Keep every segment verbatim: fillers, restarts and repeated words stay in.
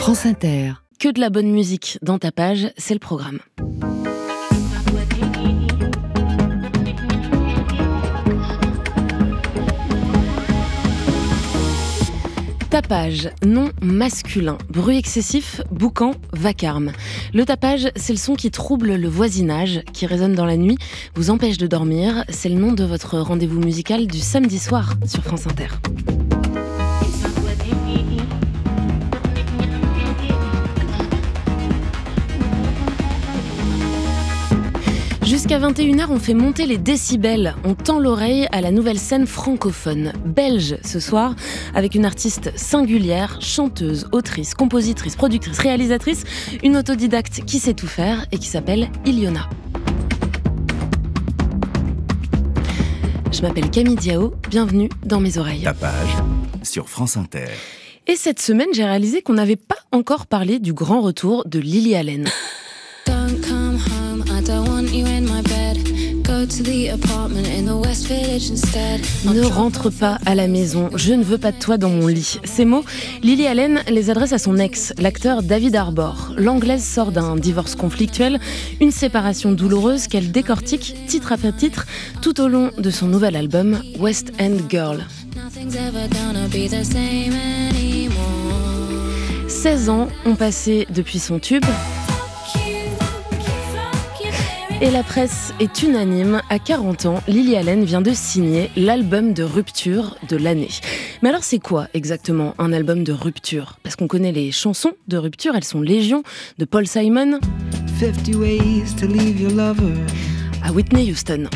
France Inter. Que de la bonne musique dans Tapage, c'est le programme. Tapage, nom masculin, bruit excessif, boucan, vacarme. Le tapage, c'est le son qui trouble le voisinage, qui résonne dans la nuit, vous empêche de dormir. C'est le nom de votre rendez-vous musical du samedi soir sur France Inter. Jusqu'à vingt et une heures, on fait monter les décibels. On tend l'oreille à la nouvelle scène francophone. Belge ce soir, avec une artiste singulière, chanteuse, autrice, compositrice, productrice, réalisatrice, une autodidacte qui sait tout faire et qui s'appelle Iliona. Je m'appelle Camille Diao, bienvenue dans mes oreilles. Tapage sur France Inter. Et cette semaine, j'ai réalisé qu'on n'avait pas encore parlé du grand retour de Lily Allen. Ne rentre pas à la maison, je ne veux pas de toi dans mon lit. Ces mots, Lily Allen les adresse à son ex, l'acteur David Harbour. L'anglaise sort d'un divorce conflictuel, une séparation douloureuse qu'elle décortique titre après titre tout au long de son nouvel album West End Girl. seize ans ont passé depuis son tube. Et la presse est unanime, à quarante ans, Lily Allen vient de signer l'album de rupture de l'année. Mais alors c'est quoi exactement un album de rupture ? Parce qu'on connaît les chansons de rupture, elles sont légion, de Paul Simon fifty ways to leave your lover à Whitney Houston.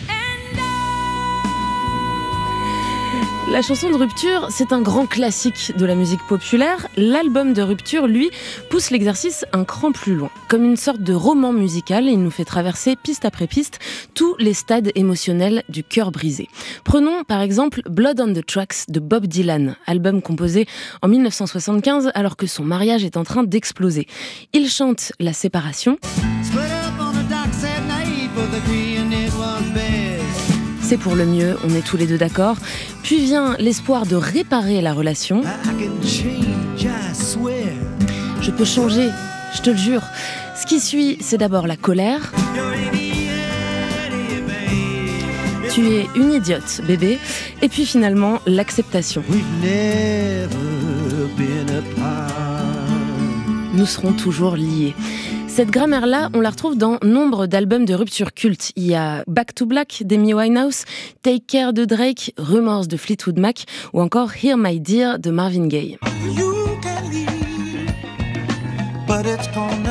La chanson de rupture, c'est un grand classique de la musique populaire. L'album de rupture, lui, pousse l'exercice un cran plus loin. Comme une sorte de roman musical, il nous fait traverser piste après piste tous les stades émotionnels du cœur brisé. Prenons par exemple Blood on the Tracks de Bob Dylan, album composé en dix-neuf cent soixante-quinze alors que son mariage est en train d'exploser. Il chante la séparation. C'est pour le mieux, on est tous les deux d'accord. Puis vient l'espoir de réparer la relation. Je peux changer, je te le jure. Ce qui suit, c'est d'abord la colère. Tu es une idiote, bébé. Et puis finalement, l'acceptation. Nous serons toujours liés. Cette grammaire-là, on la retrouve dans nombre d'albums de rupture cultes. Il y a Back to Black d'Amy Winehouse, Take Care de Drake, Rumors de Fleetwood Mac ou encore Here My Dear de Marvin Gaye. Traduction :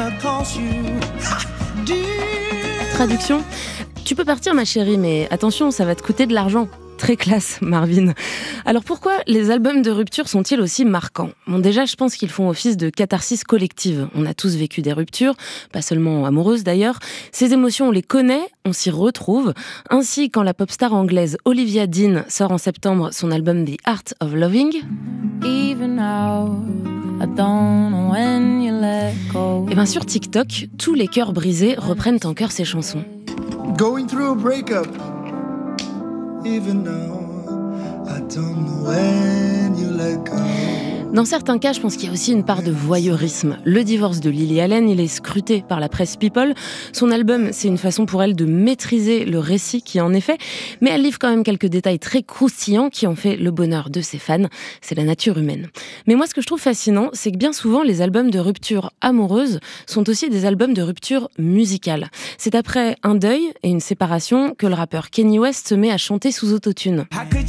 tu peux partir ma chérie, mais attention, ça va te coûter de l'argent. Très classe, Marvin. Alors pourquoi les albums de rupture sont-ils aussi marquants ? Bon, déjà, je pense qu'ils font office de catharsis collective. On a tous vécu des ruptures, pas seulement amoureuses d'ailleurs. Ces émotions, on les connaît, on s'y retrouve. Ainsi, quand la pop star anglaise Olivia Dean sort en septembre son album The Art of Loving, Even now, I don't know when you let go. Et bien sur TikTok, tous les cœurs brisés reprennent en chœur ces chansons. Going through a breakup. Even now, I don't know when you let go. Dans certains cas, je pense qu'il y a aussi une part de voyeurisme. Le divorce de Lily Allen, il est scruté par la presse People. Son album, c'est une façon pour elle de maîtriser le récit qui en est fait, mais elle livre quand même quelques détails très croustillants qui ont fait le bonheur de ses fans. C'est la nature humaine. Mais moi, ce que je trouve fascinant, c'est que bien souvent, les albums de rupture amoureuse sont aussi des albums de rupture musicale. C'est après un deuil et une séparation que le rappeur Kanye West se met à chanter sous autotune.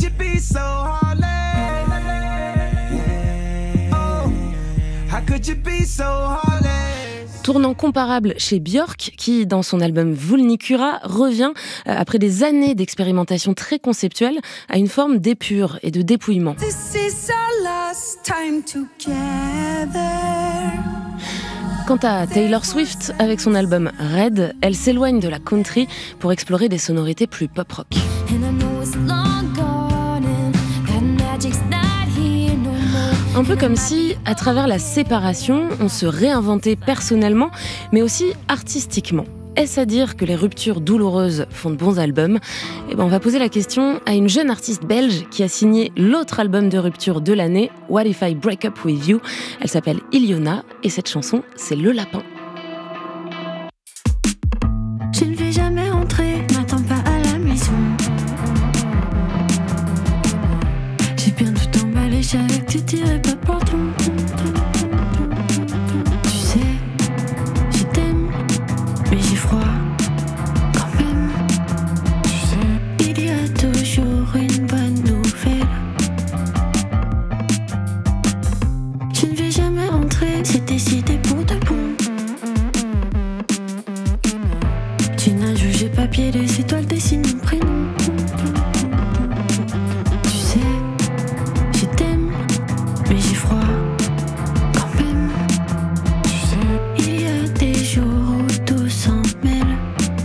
Tournant comparable chez Björk, qui, dans son album Vulnicura, revient, euh, après des années d'expérimentation très conceptuelle, à une forme d'épure et de dépouillement. Quant à Taylor Swift, avec son album Red, elle s'éloigne de la country pour explorer des sonorités plus pop-rock. Un peu comme si, à travers la séparation, on se réinventait personnellement, mais aussi artistiquement. est-ce à dire que les ruptures douloureuses font de bons albums ? Eh ben, on va poser la question à une jeune artiste belge qui a signé l'autre album de rupture de l'année, What If I Break Up With You ? Elle s'appelle Iliona et cette chanson, c'est Le Lapin. Je ne vais jamais rentrer, m'attends pas à la maison. J'ai bien tout emballé, je savais que tu tirais pas pour ton. Tu sais, je t'aime, mais j'ai froid quand même. Tu sais, il y a toujours une bonne nouvelle. Je ne vais jamais rentrer, c'est décidé pour de bon. Tu nages où j'ai papier, les étoiles dessinent mon prénom. Tu sais, je t'aime, mais j'ai froid quand même. Tu sais, il y a des jours où tout s'en mêle.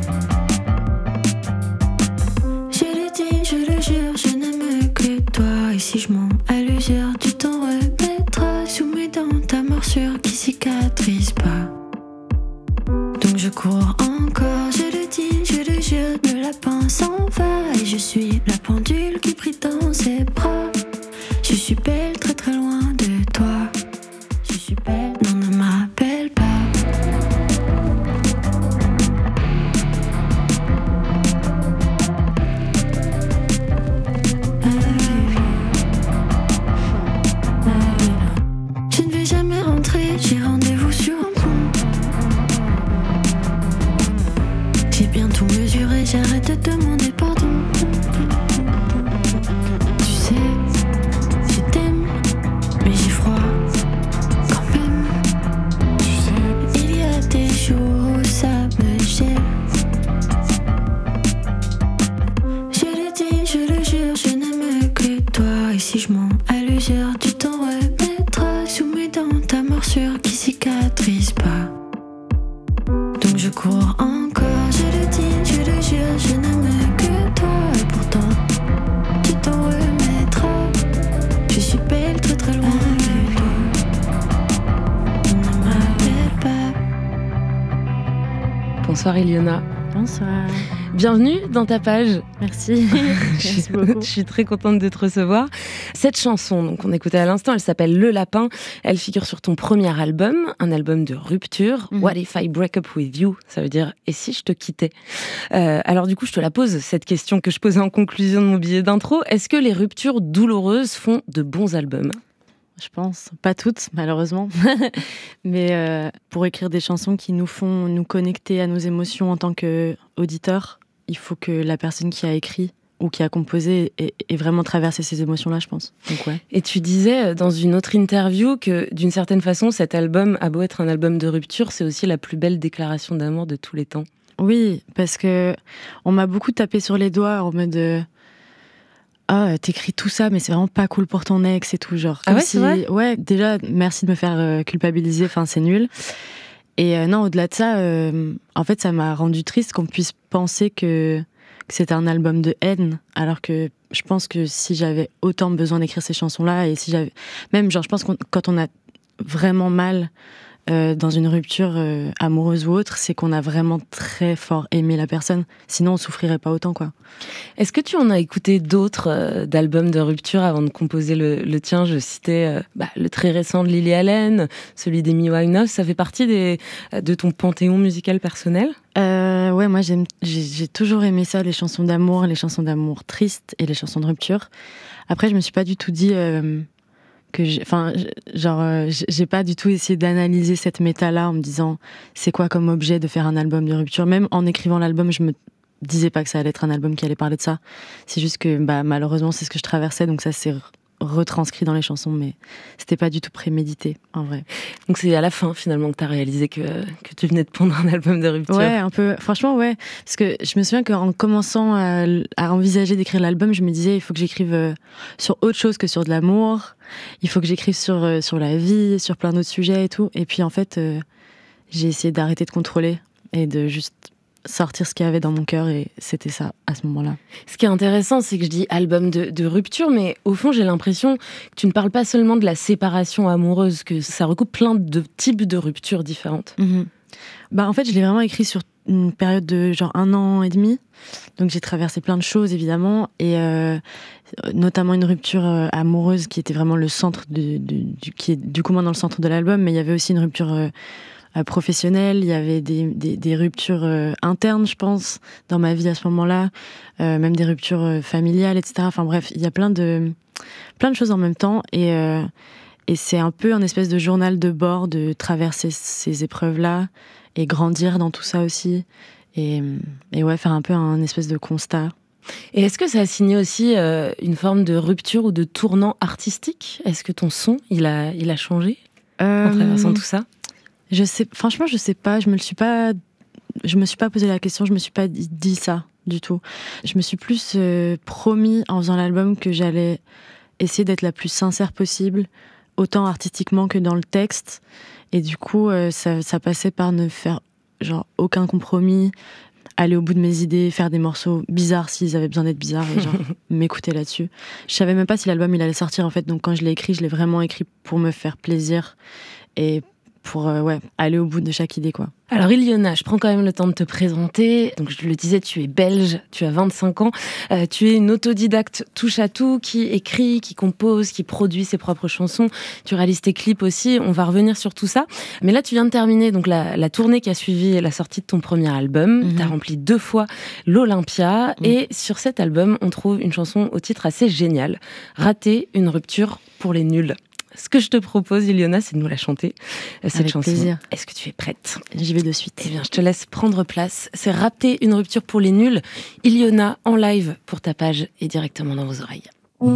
Je le dis, je le jure, je n'aime que toi. Et si je mens à l'usure, tu t'en remettras sous mes dents ta morsure qui cicatrise pas. Donc je cours encore, je le dis, je le jure, le lapin s'en va. Et je suis la pendule qui prit dans ses bras. Je suis belle, très très loin de toi. Je suis belle, non ne m'appelle pas. Je ne vais jamais rentrer, j'ai rendez-vous sur un pont. J'ai bien tout mesuré, j'arrête de demander pardon. Tu sais, je t'aime, mais j'ai froid quand même. Tu sais, il y a des jours où ça me gèle. Je le dis, je le jure, je n'aime que toi. Et si je mens à l'usure, tu t'en remettras sous mes dents ta morsure qui cicatrise pas. Donc je cours encore, je le dis, je le jure, je n'aime que toi. Et pourtant, tu t'en remettras. Je suis belle, très très loin de toi. Ne m'appelle pas. Bonsoir Iliona. Bonsoir. Bienvenue dans ta page. Merci. Merci beaucoup. Je suis très contente de te recevoir. Cette chanson, donc on écoutait à l'instant, elle s'appelle Le Lapin. Elle figure sur ton premier album, un album de rupture. Mm-hmm. What If I Break Up With You ? Ça veut dire « Et si je te quittais ?» euh, Alors du coup, je te la pose, cette question que je posais en conclusion de mon billet d'intro. Est-ce que les ruptures douloureuses font de bons albums ? Je pense, pas toutes malheureusement, mais euh, pour écrire des chansons qui nous font nous connecter à nos émotions en tant qu'auditeurs, il faut que la personne qui a écrit ou qui a composé ait, ait vraiment traversé ces émotions-là, je pense. Donc, ouais. Et tu disais dans une autre interview que d'une certaine façon, cet album a beau être un album de rupture, c'est aussi la plus belle déclaration d'amour de tous les temps. Oui, parce que on m'a beaucoup tapé sur les doigts en mode euh, ah, t'écris tout ça, mais c'est vraiment pas cool pour ton ex et tout, genre. Ah ouais, si, c'est vrai ? Ouais, déjà, merci de me faire euh, culpabiliser, enfin, c'est nul. Et euh, non, au-delà de ça, euh, en fait, ça m'a rendu triste qu'on puisse penser que, que c'était un album de haine, alors que je pense que si j'avais autant besoin d'écrire ces chansons-là, et si j'avais... Même, genre, je pense que quand on a vraiment mal euh, dans une rupture euh, amoureuse ou autre, c'est qu'on a vraiment très fort aimé la personne. Sinon, on souffrirait pas autant, quoi. Est-ce que tu en as écouté d'autres euh, d'albums de rupture avant de composer le, le tien ? Je citais euh, bah, le très récent de Lily Allen, celui d'Amy Winehouse. Ça fait partie des, de ton panthéon musical personnel ? euh, Ouais, moi, j'aime, j'ai, j'ai toujours aimé ça, les chansons d'amour, les chansons d'amour tristes et les chansons de rupture. Après, je me suis pas du tout dit... Euh, que j'ai, enfin, genre, euh, j'ai pas du tout essayé d'analyser cette méta-là en me disant c'est quoi comme objet de faire un album de rupture. Même en écrivant l'album, je me disais pas que ça allait être un album qui allait parler de ça. C'est juste que, bah, malheureusement, c'est ce que je traversais, donc ça s'est retranscrit dans les chansons, mais c'était pas du tout prémédité, en vrai. Donc c'est à la fin, finalement, que t'as réalisé que, que tu venais de pondre un album de rupture. Ouais, un peu. Franchement, ouais. Parce que je me souviens qu'en commençant à, à envisager d'écrire l'album, je me disais, il faut que j'écrive euh, sur autre chose que sur de l'amour. Il faut que j'écrive sur, euh, sur la vie, sur plein d'autres sujets et tout. Et puis, en fait, euh, j'ai essayé d'arrêter de contrôler et de juste sortir ce qu'il y avait dans mon cœur, et c'était ça à ce moment-là. Ce qui est intéressant, c'est que je dis album de, de rupture, mais au fond, j'ai l'impression que tu ne parles pas seulement de la séparation amoureuse, que ça recoupe plein de types de ruptures différentes. Mmh. Bah, en fait, je l'ai vraiment écrit sur une période de genre un an et demi. Donc j'ai traversé plein de choses évidemment, et euh, notamment une rupture euh, amoureuse qui était vraiment le centre de, de, du, qui est du coup moins dans le centre de l'album, mais il y avait aussi une rupture euh, euh, professionnelle, il y avait des, des, des ruptures euh, internes, je pense, dans ma vie à ce moment-là, euh, même des ruptures euh, familiales, et cetera. Enfin bref, il y a plein de plein de choses en même temps, et euh, et c'est un peu un espèce de journal de bord de traverser ces épreuves-là et grandir dans tout ça aussi. Et, et ouais, faire un peu un espèce de constat. Et est-ce que ça a signé aussi euh, une forme de rupture ou de tournant artistique ? Est-ce que ton son, il a, il a changé euh, en traversant tout ça ? Je sais, franchement, je sais pas. Je me le suis pas, je me suis pas posé la question. Je me suis pas dit, dit ça du tout. Je me suis plus euh, promis en faisant l'album que j'allais essayer d'être la plus sincère possible, autant artistiquement que dans le texte. Et du coup, euh, ça, ça passait par ne faire genre aucun compromis, aller au bout de mes idées, faire des morceaux bizarres s'ils avaient besoin d'être bizarres et genre m'écouter là-dessus. Je savais même pas si l'album il allait sortir en fait, donc quand je l'ai écrit, je l'ai vraiment écrit pour me faire plaisir et pour euh, ouais, aller au bout de chaque idée quoi. Alors Iliona, je prends quand même le temps de te présenter. Donc je le disais, tu es belge, tu as vingt-cinq ans, euh, tu es une autodidacte touche à tout qui écrit, qui compose, qui produit ses propres chansons. Tu réalises tes clips aussi. On va revenir sur tout ça. Mais là, tu viens de terminer donc la, la tournée qui a suivi la sortie de ton premier album. Mm-hmm. Tu as rempli deux fois l'Olympia mm. et sur cet album, on trouve une chanson au titre assez génial, Rater une rupture pour les nuls. Ce que je te propose, Iliona, c'est de nous la chanter, cette Avec chanson. Plaisir. Est-ce que tu es prête ? J'y vais de suite. Eh bien, je te laisse prendre place. C'est Rater une rupture pour les nuls. Iliona, en live pour ta page et directement dans vos oreilles.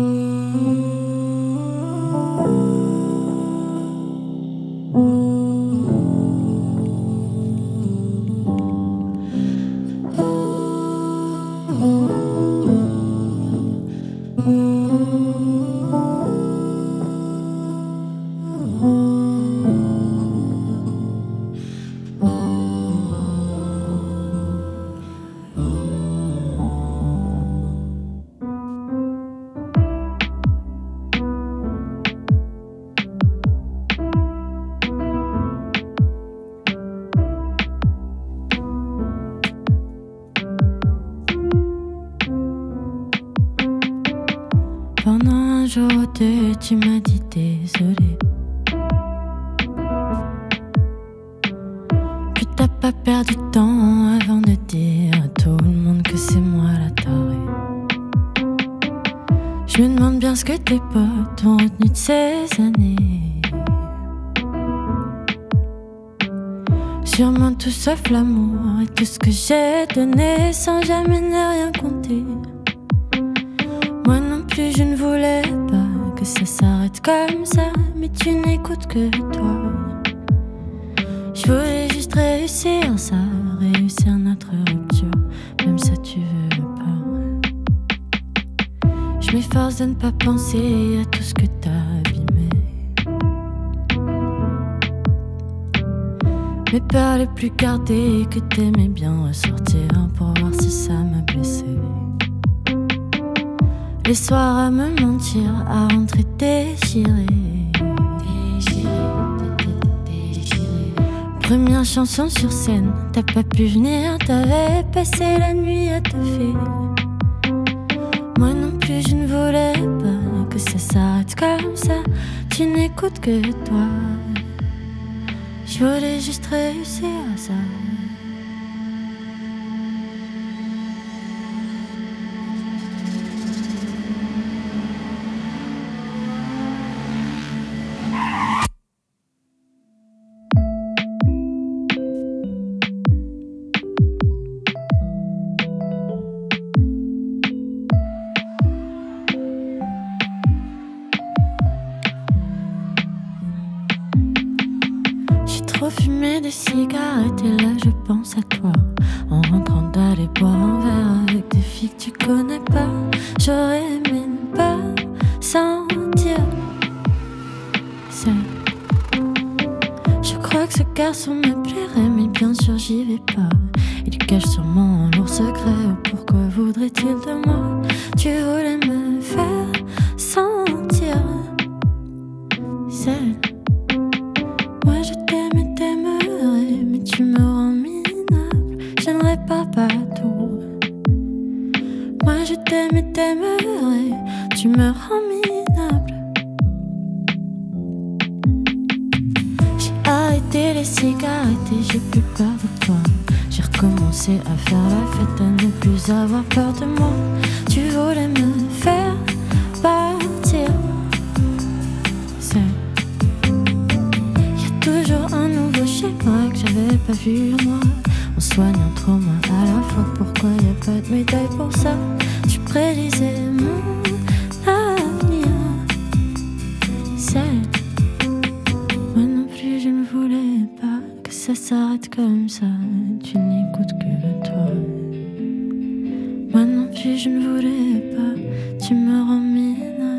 Pendant un jour ou deux, tu m'as dit désolé, que t'as pas perdu de temps avant de dire à tout le monde que c'est moi la tarée. Je me demande bien ce que tes potes ont retenu de ces années. Sûrement tout sauf l'amour et tout ce que j'ai donné sans jamais ne rien compter. Moi non plus je ne voulais pas que ça s'arrête comme ça, mais tu n'écoutes que toi. Je voulais juste réussir ça, réussir notre rupture, même ça tu veux pas. Je m'efforce de ne pas penser à tout ce que t'as abîmé. Mes peurs les plus gardées que t'aimais bien ressortir pour voir si ça m'a blessé. Les soirs à me mentir, à rentrer déchiré. Déchiré, déchiré. Première chanson sur scène, t'as pas pu venir, t'avais passé la nuit à te faire. Moi non plus je ne voulais pas que ça s'arrête comme ça, tu n'écoutes que toi. Je voulais juste réussir à ça. Trop fumé des cigarettes et là je pense à toi. En rentrant d'aller boire un verre avec des filles que tu connais pas. J'aurais aimé ne pas sentir seul. Je crois que ce garçon me plairait, mais bien sûr j'y vais pas. Il cache sûrement un lourd secret. Pourquoi voudrait-il de moi? Tu voulais me faire sentir seul. Moi je t'aime et t'aimerais, mais tu me rends minable. pas tout. Moi je t'aime et t'aimerai, tu me rends minable. J'ai arrêté les cigarettes et j'ai plus peur de toi. J'ai recommencé à faire la fête, à ne plus avoir peur de moi. Tu voulais me faire partir. C'est... Y'a toujours un nouveau schéma que j'avais pas vu moi. On soigne un trauma à la fois, pourquoi y'a pas de médaille pour ça? Tu prédisais mon avenir. C'est... Moi non plus je ne voulais pas que ça s'arrête comme ça. Tu n'écoutes que toi. Moi non plus je ne voulais pas. Tu me rends minable.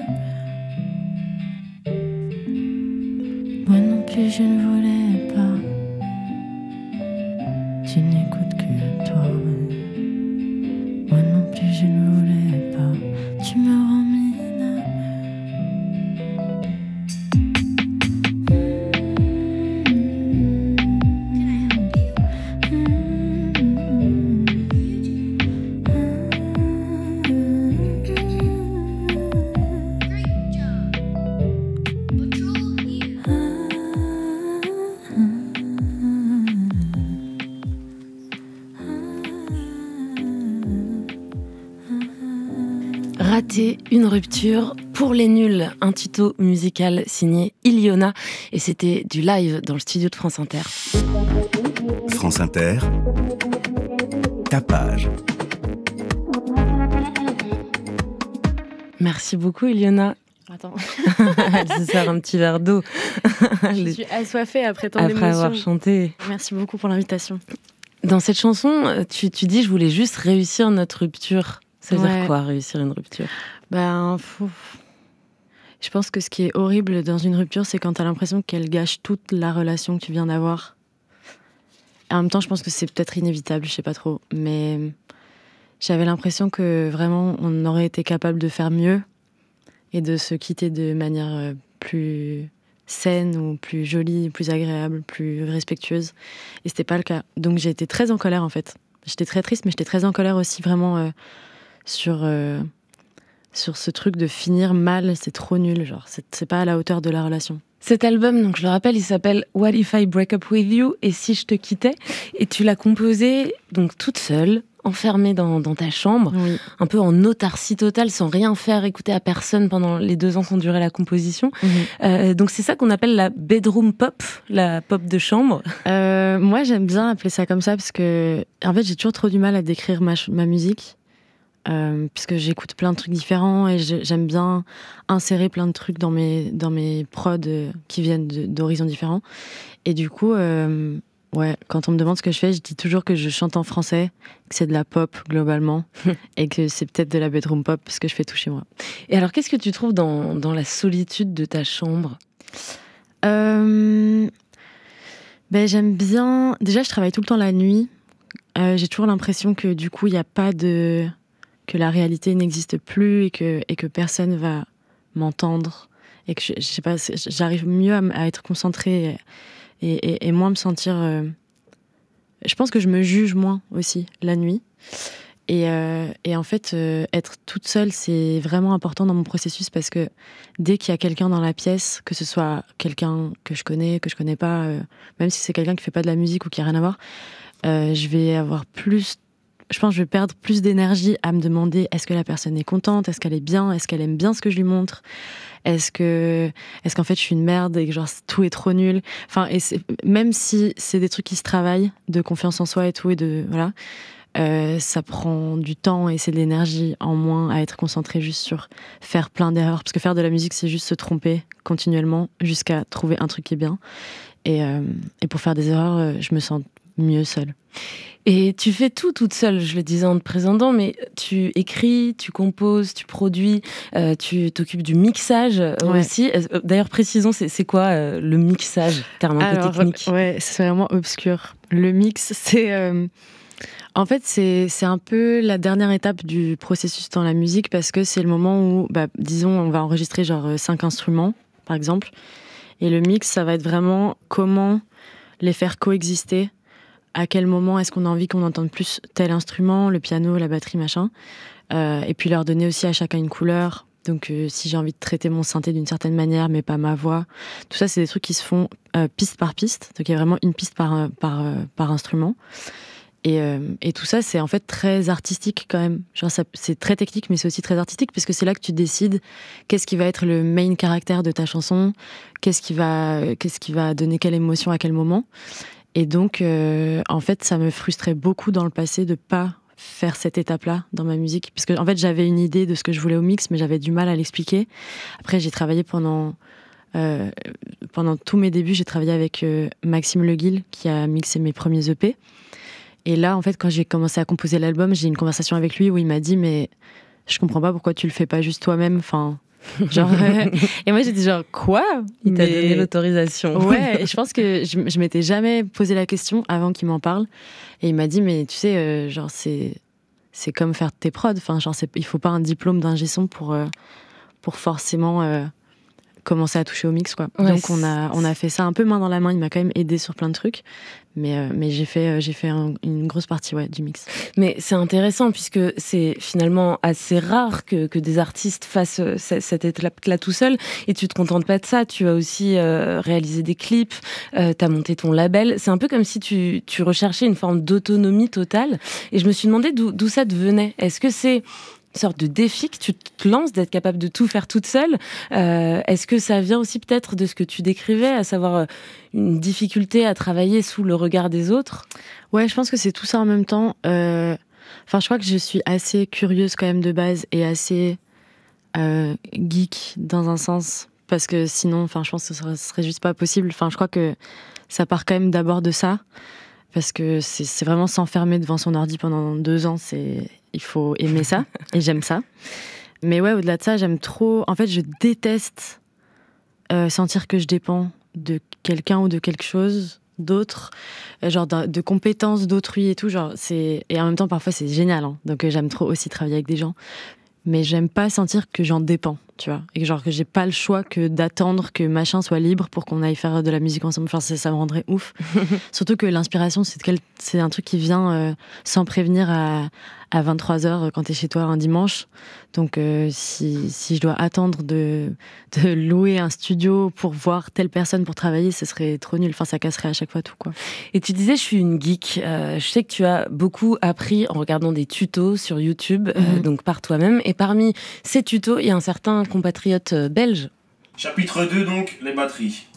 Moi non plus je ne voulais pas. Tu n'écoutes que toi. Moi non plus je ne voulais pas. Tu me rends minable. Rater une rupture pour les nuls, un tuto musical signé Iliona, et c'était du live dans le studio de France Inter. France Inter, Tapage. Merci beaucoup Iliona. Attends. Elle se sert un petit verre d'eau. Je suis assoiffée après tant d'émotions. Après avoir chanté. Merci beaucoup pour l'invitation. Dans cette chanson, tu, tu dis « Je voulais juste réussir notre rupture ». Ça veut Ouais. dire quoi, réussir une rupture? Ben, faut... Je pense que ce qui est horrible dans une rupture, c'est quand t'as l'impression qu'elle gâche toute la relation que tu viens d'avoir. Et en même temps, je pense que c'est peut-être inévitable, je sais pas trop. Mais j'avais l'impression que vraiment, on aurait été capable de faire mieux et de se quitter de manière plus saine ou plus jolie, plus agréable, plus respectueuse. Et c'était pas le cas. Donc j'ai été très en colère, en fait. J'étais très triste, mais j'étais très en colère aussi, vraiment... Euh, sur, euh, sur ce truc de finir mal, c'est trop nul, genre, c'est, c'est pas à la hauteur de la relation. Cet album, donc je le rappelle, il s'appelle What If I Break Up With You et Si Je Te Quittais, et tu l'as composé donc toute seule, enfermée dans, dans ta chambre, Oui. un peu en autarcie totale, sans rien faire, écouter à personne pendant les deux ans qu'ont duré la composition. Mmh. Euh, donc c'est ça qu'on appelle la bedroom pop, la pop de chambre. Euh, moi, j'aime bien appeler ça comme ça parce que, en fait, j'ai toujours trop du mal à décrire ma, ma musique. Euh, puisque j'écoute plein de trucs différents et j'aime bien insérer plein de trucs dans mes, dans mes prods euh, qui viennent de, d'horizons différents. Et du coup, euh, ouais, quand on me demande ce que je fais, je dis toujours que je chante en français, que c'est de la pop globalement, et que c'est peut-être de la bedroom pop, parce que je fais tout chez moi. Et alors, qu'est-ce que tu trouves dans, dans la solitude de ta chambre? euh, ben, J'aime bien... Déjà, je travaille tout le temps la nuit. Euh, j'ai toujours l'impression que du coup, il n'y a pas de... que la réalité n'existe plus et que, et que personne va m'entendre et que je, je sais pas, j'arrive mieux à, à être concentrée et, et, et moins me sentir... Euh... Je pense que je me juge moins aussi la nuit. Et, euh, et en fait, euh, être toute seule, c'est vraiment important dans mon processus parce que dès qu'il y a quelqu'un dans la pièce, que ce soit quelqu'un que je connais, que je connais pas, euh, même si c'est quelqu'un qui fait pas de la musique ou qui a rien à voir, euh, je vais avoir plus... Je pense que je vais perdre plus d'énergie à me demander est-ce que la personne est contente, est-ce qu'elle est bien, est-ce qu'elle aime bien ce que je lui montre, est-ce que, est-ce qu'en fait je suis une merde et que genre tout est trop nul. Enfin, et c'est, même si c'est des trucs qui se travaillent, de confiance en soi et tout, et de voilà, euh, ça prend du temps et c'est de l'énergie en moins à être concentré juste sur faire plein d'erreurs, parce que faire de la musique c'est juste se tromper continuellement jusqu'à trouver un truc qui est bien. Et, euh, et pour faire des erreurs, euh, je me sens mieux seule. Et tu fais tout toute seule, je le disais en te présentant, mais tu écris, tu composes, tu produis, euh, tu t'occupes du mixage euh, Ouais. aussi. Euh, d'ailleurs, précisons, c'est, c'est quoi euh, le mixage, terme un peu Alors, technique? Ouais, c'est vraiment obscur. Le mix, c'est... Euh, en fait, c'est, c'est un peu la dernière étape du processus dans la musique parce que c'est le moment où, bah, disons, on va enregistrer genre cinq instruments, par exemple. Et le mix, ça va être vraiment comment les faire coexister à quel moment est-ce qu'on a envie qu'on entende plus tel instrument, le piano, la batterie, machin. Euh, et puis leur donner aussi à chacun une couleur. Donc euh, si j'ai envie de traiter mon synthé d'une certaine manière, mais pas ma voix. Tout ça, c'est des trucs qui se font euh, piste par piste. Donc il y a vraiment une piste par, par, par instrument. Et, euh, et tout ça, c'est en fait très artistique quand même. Genre ça, c'est très technique, mais c'est aussi très artistique, parce que c'est là que tu décides qu'est-ce qui va être le main caractère de ta chanson, qu'est-ce qui va, qu'est-ce qui va donner quelle émotion à quel moment. Et donc, euh, en fait, ça me frustrait beaucoup dans le passé de pas faire cette étape-là dans ma musique. Parce que, en fait, j'avais une idée de ce que je voulais au mix, mais j'avais du mal à l'expliquer. Après, j'ai travaillé pendant... Euh, pendant tous mes débuts, j'ai travaillé avec euh, Maxime Leguil, qui a mixé mes premiers E P. Et là, en fait, quand j'ai commencé à composer l'album, j'ai eu une conversation avec lui où il m'a dit « Mais je comprends pas pourquoi tu le fais pas juste toi-même. » Enfin, genre... Et moi, j'ai dit genre « Quoi ?» Il mais... t'a donné l'autorisation. Ouais, et je pense que je, je m'étais jamais posé la question avant qu'il m'en parle. Et il m'a dit « Mais tu sais, euh, genre, c'est, c'est comme faire tes prods. Enfin, genre, c'est, il faut pas un diplôme d'ingé son pour, euh, pour forcément... Euh, commencer à toucher au mix, quoi. Ouais, donc on a on a fait ça un peu main dans la main. Il m'a quand même aidé sur plein de trucs, mais euh, mais j'ai fait j'ai fait un, une grosse partie ouais du mix. Mais c'est intéressant puisque c'est finalement assez rare que que des artistes fassent cette étape-là tout seul. Et tu te contentes pas de ça. Tu as aussi euh, réalisé des clips. Euh, t'as monté ton label. C'est un peu comme si tu tu recherchais une forme d'autonomie totale. Et je me suis demandé d'où d'où ça te venait. Est-ce que c'est sorte de défi que tu te lances, d'être capable de tout faire toute seule. Euh, est-ce que ça vient aussi peut-être de ce que tu décrivais, à savoir une difficulté à travailler sous le regard des autres ? Ouais, je pense que c'est tout ça en même temps. Euh... Enfin, je crois que je suis assez curieuse quand même de base et assez euh, geek dans un sens, parce que sinon, enfin, je pense que ce serait, ce serait juste pas possible. Enfin, je crois que ça part quand même d'abord de ça, parce que c'est, c'est vraiment s'enfermer devant son ordi pendant deux ans, c'est... Il faut aimer ça, et j'aime ça. Mais ouais, au-delà de ça, j'aime trop... En fait, je déteste euh, sentir que je dépends de quelqu'un ou de quelque chose d'autre, euh, genre de, de compétences d'autrui et tout. Genre, c'est... Et en même temps, parfois, c'est génial. Hein. Donc, euh, j'aime trop aussi travailler avec des gens. Mais j'aime pas sentir que j'en dépends, tu vois. Et genre que j'ai pas le choix que d'attendre que machin soit libre pour qu'on aille faire de la musique ensemble. Enfin, ça, ça me rendrait ouf. Surtout que l'inspiration, c'est, quel... c'est un truc qui vient euh, sans prévenir à, à vingt-trois heures quand t'es chez toi un dimanche. Donc, euh, si, si je dois attendre de, de louer un studio pour voir telle personne pour travailler, ce serait trop nul. Enfin, ça casserait à chaque fois tout, quoi. Et tu disais, je suis une geek. Euh, je sais que tu as beaucoup appris en regardant des tutos sur YouTube, mm-hmm. euh, donc par toi-même. Et parmi ces tutos, il y a un certain compatriote belge. Chapitre deux, donc, les batteries.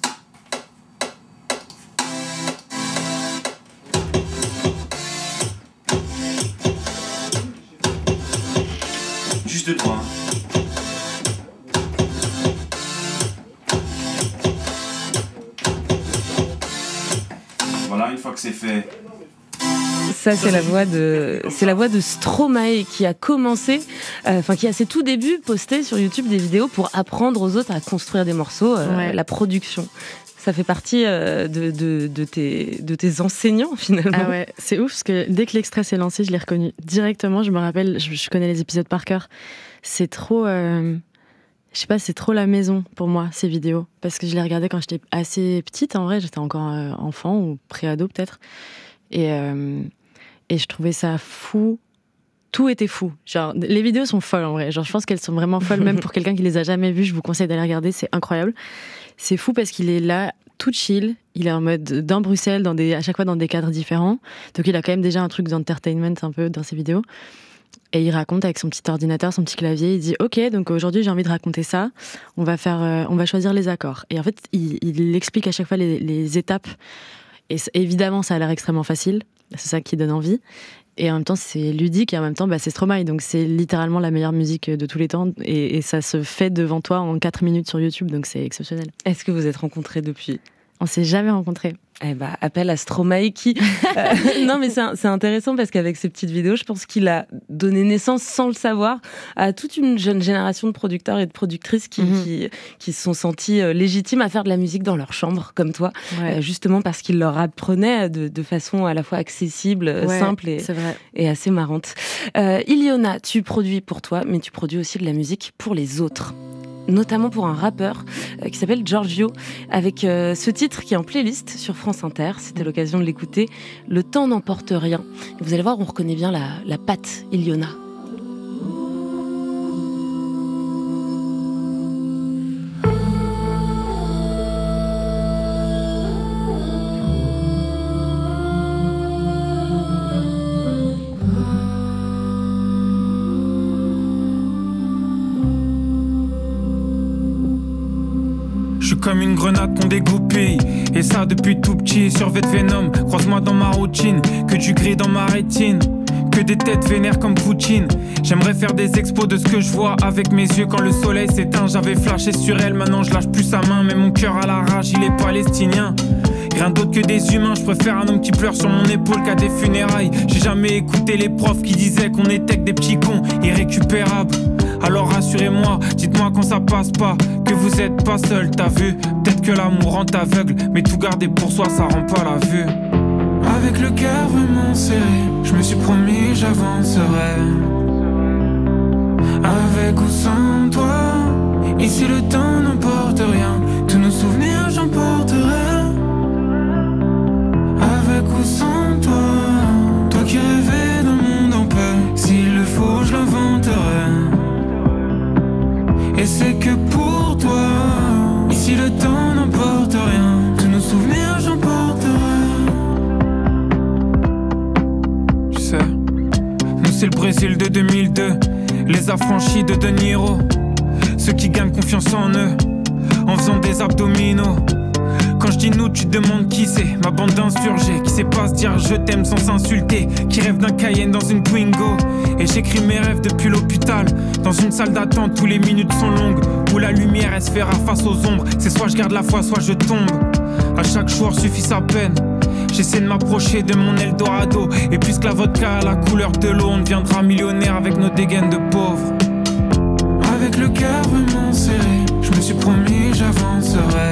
Juste droit. Voilà, une fois que c'est fait. Ça, c'est la voix de, c'est la voix de Stromae qui a commencé, enfin, euh, qui a ses tout débuts posté sur YouTube des vidéos pour apprendre aux autres à construire des morceaux, euh, ouais. La production. Ça fait partie euh, de, de, de, tes, de tes enseignants, finalement. Ah ouais, c'est ouf, parce que dès que l'extrait s'est lancé, je l'ai reconnu directement. Je me rappelle, je, je connais les épisodes par cœur. C'est trop... Euh, je sais pas, c'est trop la maison pour moi, ces vidéos. Parce que je les regardais quand j'étais assez petite, en vrai. J'étais encore euh, enfant ou pré-ado, peut-être. Et, euh, et je trouvais ça fou. Tout était fou. Genre, les vidéos sont folles, en vrai. Genre, je pense qu'elles sont vraiment folles, même pour quelqu'un qui les a jamais vues. Je vous conseille d'aller regarder, c'est incroyable. C'est fou parce qu'il est là, tout chill. Il est en mode dans Bruxelles, dans des, à chaque fois dans des cadres différents. Donc, il a quand même déjà un truc d'entertainment un peu dans ses vidéos. Et il raconte avec son petit ordinateur, son petit clavier. Il dit « Ok, donc aujourd'hui, j'ai envie de raconter ça. On va, faire, euh, on va choisir les accords. » Et en fait, il, il explique à chaque fois les, les étapes. Et évidemment, ça a l'air extrêmement facile. C'est ça qui donne envie. Et en même temps, c'est ludique. Et en même temps, bah, c'est Stromae. Donc, c'est littéralement la meilleure musique de tous les temps. Et, et ça se fait devant toi en quatre minutes sur YouTube. Donc, c'est exceptionnel. Est-ce que vous êtes rencontrés depuis ? On s'est jamais rencontrés. Eh ben, appel à Stromae qui... Euh, non, mais c'est, c'est intéressant parce qu'avec ces petites vidéos, je pense qu'il a donné naissance, sans le savoir, à toute une jeune génération de producteurs et de productrices qui, mm-hmm. qui, qui se sont sentis légitimes à faire de la musique dans leur chambre, comme toi, ouais. euh, justement parce qu'il leur apprenait de, de façon à la fois accessible, ouais, simple et, et assez marrante. Euh, Iliona, tu produis pour toi, mais tu produis aussi de la musique pour les autres. notamment pour un rappeur euh, qui s'appelle Giorgio, avec euh, ce titre qui est en playlist sur France Inter. C'était l'occasion de l'écouter. Le temps n'emporte rien. Et vous allez voir, on reconnaît bien la, la patte Ilyona. Comme une grenade qu'on dégoupille. Et ça depuis tout petit, survêt de Venom. Croise-moi dans ma routine, que du gris dans ma rétine. Que des têtes vénères comme Poutine. J'aimerais faire des expos de ce que je vois avec mes yeux quand le soleil s'éteint. J'avais flashé sur elle, maintenant je lâche plus sa main. Mais mon cœur à la rage, il est palestinien. Rien d'autre que des humains, je préfère un homme qui pleure sur mon épaule qu'à des funérailles. J'ai jamais écouté les profs qui disaient qu'on était que des petits cons irrécupérables. Alors rassurez-moi, dites-moi quand ça passe pas, que vous êtes pas seul, t'as vu. Peut-être que l'amour rend aveugle, mais tout garder pour soi ça rend pas la vue. Avec le cœur vraiment serré, je me suis promis j'avancerai. Avec ou sans toi, ici le temps n'emporte rien. Tous nos souvenirs j'emporterai. Avec ou sans toi, toi qui rêvais d'un monde en paix, s'il le faut je l'inventerai. Et c'est que pour toi, ici le temps n'emporte rien. Tous nos souvenirs j'emporterai. Tu sais, nous c'est le Brésil de deux mille deux, les affranchis de De Niro. Ceux qui gagnent confiance en eux, en faisant des abdominaux. Quand je dis nous, tu te demandes qui c'est. Ma bande d'insurgés, qui sait pas se dire je t'aime sans s'insulter. Qui rêve d'un Cayenne dans une Twingo. Et j'écris mes rêves depuis l'hôpital. Dans une salle d'attente où les minutes sont longues. Où la lumière elle se fera face aux ombres. C'est soit je garde la foi, soit je tombe. À chaque jour suffit sa peine. J'essaie de m'approcher de mon Eldorado. Et puisque la vodka a la couleur de l'eau, on deviendra millionnaire avec nos dégaines de pauvres. Avec le cœur vraiment serré, je me suis promis j'avancerai.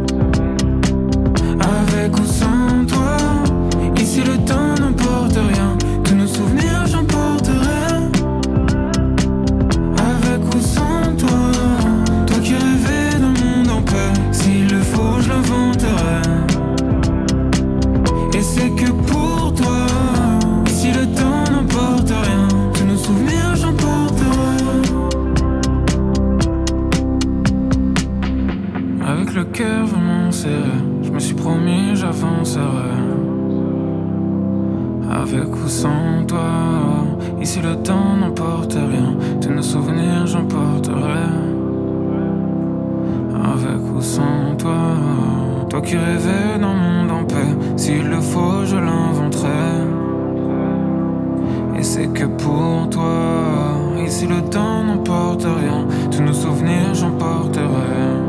Avec ou sans toi, ici le temps n'emporte rien. Tous nos souvenirs j'emporterai. Avec ou sans toi, toi qui rêvais d'un monde en paix, s'il le faut je l'inventerai. Et c'est que pour toi, ici le temps n'emporte rien. Tous nos souvenirs j'emporterai. Avec le cœur vraiment serré, je me suis promis j'avancerai. Avec ou sans toi, ici le temps n'emporte rien. Tous nos souvenirs j'emporterai. Avec ou sans toi, toi qui rêvais d'un monde en paix, s'il le faut je l'inventerai. Et c'est que pour toi, ici le temps n'emporte rien. Tous nos souvenirs j'emporterai.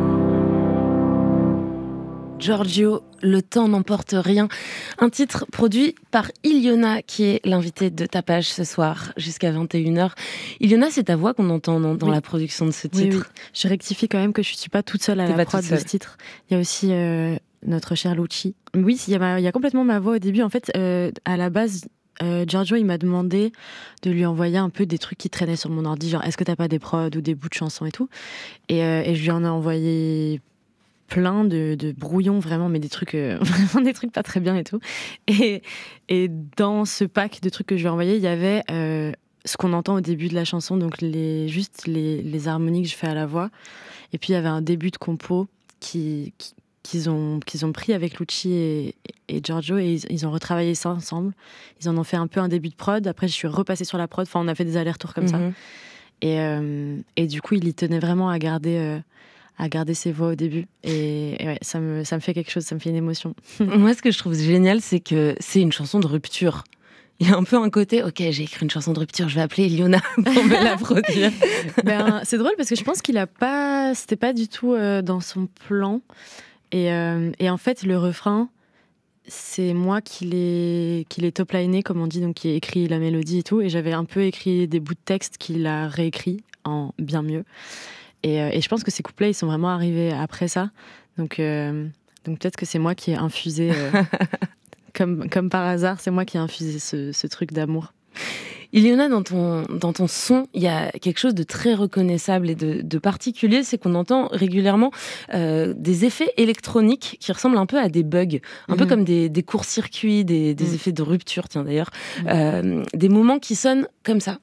Giorgio, Le temps n'emporte rien. Un titre produit par Ilyona, qui est l'invitée de Tapage ce soir jusqu'à vingt et une heures. Ilyona, c'est ta voix qu'on entend dans, dans oui. la production de ce titre. Oui, oui. Je rectifie quand même que je ne suis pas toute seule à T'es la prod de ce titre. Il y a aussi euh, notre cher Lucci. Oui, il y, a ma, il y a complètement ma voix au début. En fait, euh, à la base, euh, Giorgio, il m'a demandé de lui envoyer un peu des trucs qui traînaient sur mon ordi, genre est-ce que t'as pas des prods ou des bouts de chansons et tout. Et, euh, et je lui en ai envoyé plein de, de brouillons, vraiment, mais des trucs, euh, vraiment des trucs pas très bien et tout. Et, et dans ce pack de trucs que je lui ai envoyé, il y avait euh, ce qu'on entend au début de la chanson, donc les, juste les, les harmonies que je fais à la voix. Et puis il y avait un début de compo qui, qui, qu'ils, ont, qu'ils ont pris avec Lucci et, et Giorgio, et ils, ils ont retravaillé ça ensemble. Ils en ont fait un peu un début de prod. Après, je suis repassée sur la prod. Enfin, on a fait des allers-retours comme mm-hmm. ça. Et, euh, et du coup, il y tenait vraiment à garder... Euh, à garder ses voix au début. Et, et ouais, ça me, ça me fait quelque chose, ça me fait une émotion. Moi, ce que je trouve génial, c'est que c'est une chanson de rupture. Il y a un peu un côté, ok, j'ai écrit une chanson de rupture, je vais appeler Ilyona pour me la produire. Ben, c'est drôle parce que je pense qu'il a pas, c'était pas du tout euh, dans son plan. Et, euh, et en fait, le refrain, c'est moi qui l'ai, qui l'ai top-liné, comme on dit, donc qui ai écrit la mélodie et tout. Et j'avais un peu écrit des bouts de texte qu'il a réécrit en bien mieux. Et, euh, et je pense que ces couplets, ils sont vraiment arrivés après ça. Donc, euh, donc peut-être que c'est moi qui ai infusé, euh, comme, comme par hasard, c'est moi qui ai infusé ce, ce truc d'amour. Ileana, dans ton, dans ton son, il y a quelque chose de très reconnaissable et de, de particulier, c'est qu'on entend régulièrement euh, des effets électroniques qui ressemblent un peu à des bugs, un mmh. peu comme des, des courts-circuits, des, des mmh. effets de rupture, tiens d'ailleurs, mmh. euh, des moments qui sonnent comme ça.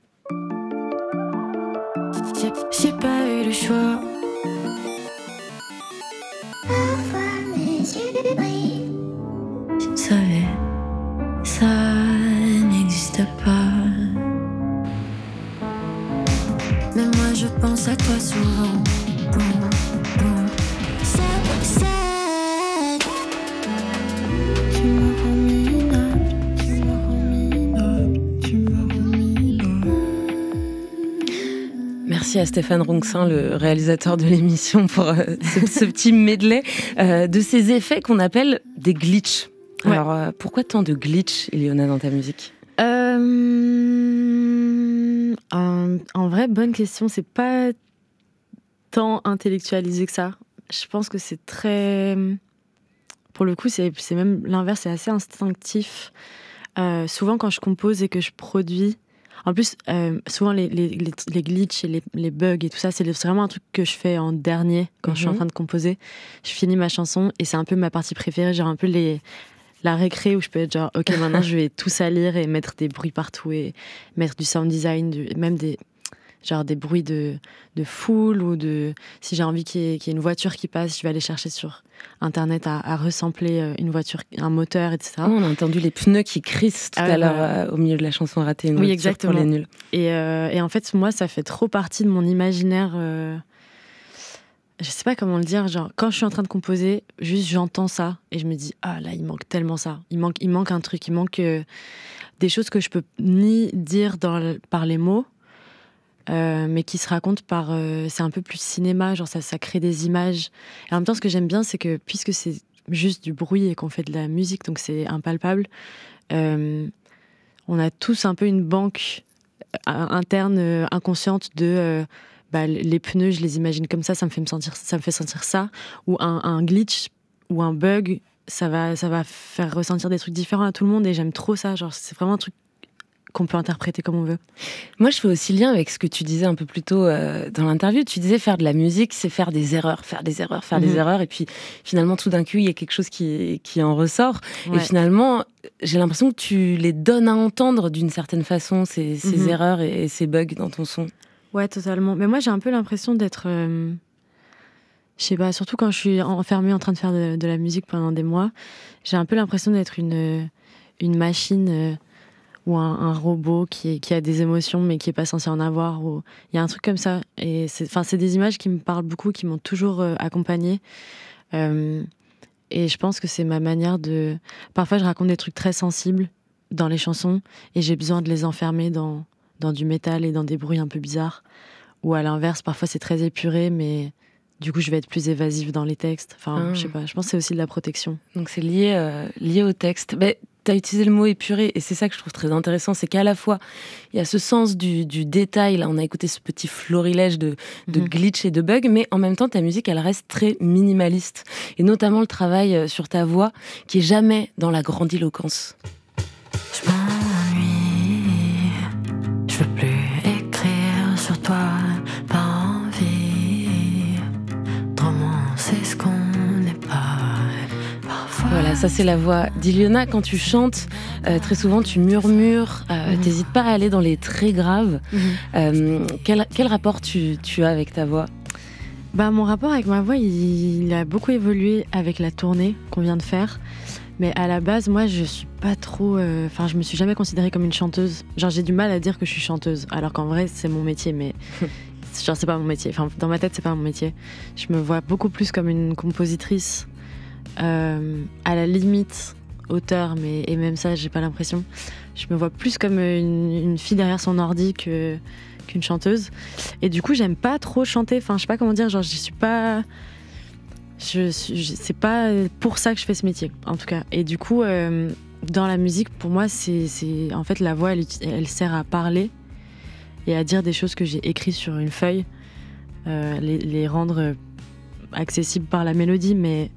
J'ai, j'ai pas eu le choix. Je savais, ça n'existe pas. Mais moi je pense à toi souvent. Boum, boum. C'est, c'est. Tu m'as remis noble, tu m'as remis noble, tu m'as remis noble. Merci à Stéphane Ronxin, le réalisateur de l'émission, pour euh, ce, ce petit medley euh, de ces effets qu'on appelle des glitches. Ouais. Alors, euh, pourquoi tant de glitch, Ileana, dans ta musique ? euh, en, en vrai, bonne question. C'est pas tant intellectualisé que ça. Je pense que c'est très... Pour le coup, c'est, c'est même l'inverse, c'est assez instinctif. Euh, souvent, quand je compose et que je produis... En plus, euh, souvent, les, les, les, les glitches et les, les bugs et tout ça, c'est vraiment un truc que je fais en dernier, quand mm-hmm. je suis en train de composer. Je finis ma chanson et c'est un peu ma partie préférée, genre un peu les... la récré où je peux être genre ok maintenant je vais tout salir et mettre des bruits partout et mettre du sound design, du, même des genre des bruits de de foule ou de si j'ai envie qu'il y ait, qu'il y ait une voiture qui passe, je vais aller chercher sur internet à, à ressembler une voiture, un moteur, et cetera. Oh, on a entendu les pneus qui crissent tout ah, à l'heure euh, au milieu de la chanson Rater une oui, voiture exactement. Pour les nuls. Et, euh, et en fait moi ça fait trop partie de mon imaginaire. Euh, je sais pas comment le dire, genre quand je suis en train de composer, juste j'entends ça et je me dis ah là il manque tellement ça, il manque il manque un truc, il manque euh, des choses que je peux ni dire dans le, par les mots, euh, mais qui se racontent par euh, c'est un peu plus cinéma, genre ça ça crée des images. Et en même temps ce que j'aime bien c'est que puisque c'est juste du bruit et qu'on fait de la musique donc c'est impalpable, euh, on a tous un peu une banque interne euh, inconsciente de euh, Bah, les pneus, je les imagine comme ça, ça me fait me sentir, ça me fait sentir ça. Ou un, un glitch ou un bug, ça va, ça va faire ressentir des trucs différents à tout le monde et j'aime trop ça. Genre, c'est vraiment un truc qu'on peut interpréter comme on veut. Moi, je fais aussi lien avec ce que tu disais un peu plus tôt euh, dans l'interview. Tu disais faire de la musique, c'est faire des erreurs, faire des erreurs, faire mmh. des erreurs. Et puis, finalement, tout d'un coup, il y a quelque chose qui, qui en ressort. Ouais. Et finalement, j'ai l'impression que tu les donnes à entendre d'une certaine façon, ces, ces mmh. erreurs et, et ces bugs dans ton son. Ouais, totalement. Mais moi, j'ai un peu l'impression d'être... Euh, je sais pas, surtout quand je suis enfermée en train de faire de, de la musique pendant des mois, j'ai un peu l'impression d'être une, une machine euh, ou un, un robot qui, qui a des émotions mais qui n'est pas censé en avoir. Ou... Il y a un truc comme ça. Et c'est, c'est des images qui me parlent beaucoup, qui m'ont toujours euh, accompagnée. Euh, et je pense que c'est ma manière de... Parfois, je raconte des trucs très sensibles dans les chansons et j'ai besoin de les enfermer dans... dans du métal et dans des bruits un peu bizarres. Ou à l'inverse, parfois c'est très épuré, mais du coup je vais être plus évasive dans les textes. Enfin, ah. je sais pas, je pense que c'est aussi de la protection. Donc c'est lié, euh, lié au texte. Mais t'as utilisé le mot épuré, et c'est ça que je trouve très intéressant, c'est qu'à la fois, il y a ce sens du, du détail, là on a écouté ce petit florilège de, de mm-hmm. glitch et de bugs, mais en même temps ta musique elle reste très minimaliste. Et notamment le travail sur ta voix, qui est jamais dans la grandiloquence. Je Je veux plus écrire sur toi, pas envie de romancer ce qu'on n'est pas parfois. Voilà, ça c'est la voix d'Ileana. Quand tu chantes, euh, très souvent tu murmures, euh, mmh. t'hésites pas à aller dans les très graves. Mmh. Euh, quel, quel rapport tu, tu as avec ta voix ? Bah, mon rapport avec ma voix, il, il a beaucoup évolué avec la tournée qu'on vient de faire. Mais à la base, moi, je suis pas trop... Enfin, euh, je me suis jamais considérée comme une chanteuse. Genre, j'ai du mal à dire que je suis chanteuse, alors qu'en vrai, c'est mon métier, mais... genre, c'est pas mon métier. Enfin, dans ma tête, c'est pas mon métier. Je me vois beaucoup plus comme une compositrice, euh, à la limite, auteur, mais et même ça, j'ai pas l'impression. Je me vois plus comme une, une fille derrière son ordi que, qu'une chanteuse. Et du coup, j'aime pas trop chanter. Enfin, je sais pas comment dire, genre, je suis pas... Je, je, c'est pas pour ça que je fais ce métier, en tout cas. Et du coup, euh, dans la musique, pour moi, c'est, c'est en fait la voix, elle, elle sert à parler et à dire des choses que j'ai écrites sur une feuille, euh, les, les rendre accessibles par la mélodie. Mais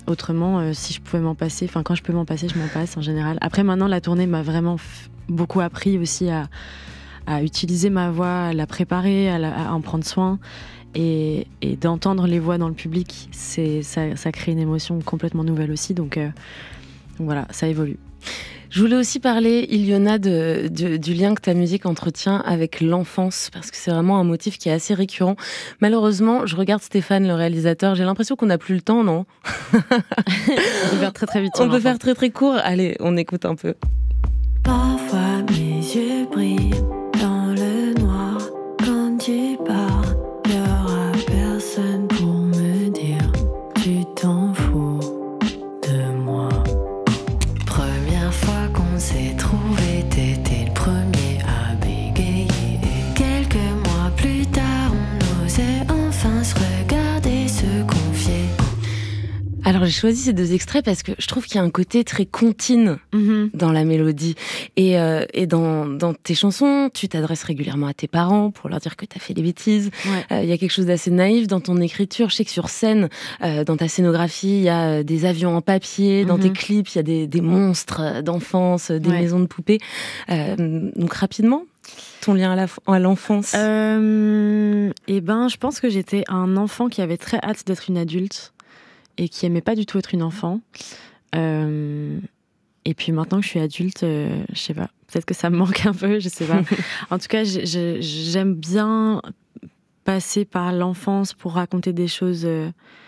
autrement, euh, si je pouvais m'en passer, enfin quand je peux m'en passer, je m'en passe en général. Après maintenant, la tournée m'a vraiment f- beaucoup appris aussi à, à utiliser ma voix, à la préparer, à, la, à en prendre soin. Et, et d'entendre les voix dans le public, c'est, ça, ça crée une émotion complètement nouvelle aussi. Donc, euh, donc voilà, ça évolue. Je voulais aussi parler, Iliona, de, de, du lien que ta musique entretient avec l'enfance, parce que c'est vraiment un motif qui est assez récurrent. Malheureusement, je regarde Stéphane, le réalisateur, j'ai l'impression qu'on n'a plus le temps, non? On peut faire très très vite. On peut faire très très court. Allez, on écoute un peu. Parfois mes yeux brillent dans le noir quand tu pars. Y aura personne pour me dire tu t'en fous de moi. Première fois qu'on s'est trouvé, t'étais le premier à bégayer. Et quelques mois plus tard, on osait enfin se regarder, se confier. Alors j'ai choisi ces deux extraits parce que je trouve qu'il y a un côté très comptine Mm-hmm. dans la mélodie. Et, euh, et dans, dans tes chansons, tu t'adresses régulièrement à tes parents pour leur dire que t'as fait des bêtises. Il Ouais. euh, y a quelque chose d'assez naïf dans ton écriture. Je sais que sur scène, euh, dans ta scénographie, il y a euh, des avions en papier. Dans Mhm. tes clips, il y a des, des monstres euh, d'enfance, euh, des Ouais. maisons de poupées. Euh, donc rapidement, ton lien à, la, à l'enfance. Euh, et ben, je pense que j'étais un enfant qui avait très hâte d'être une adulte et qui aimait pas du tout être une enfant. Euh, et puis maintenant que je suis adulte, euh, je sais pas, peut-être que ça me manque un peu, je sais pas. En tout cas, j'ai- j'ai- j'aime bien passer par l'enfance pour raconter des choses euh,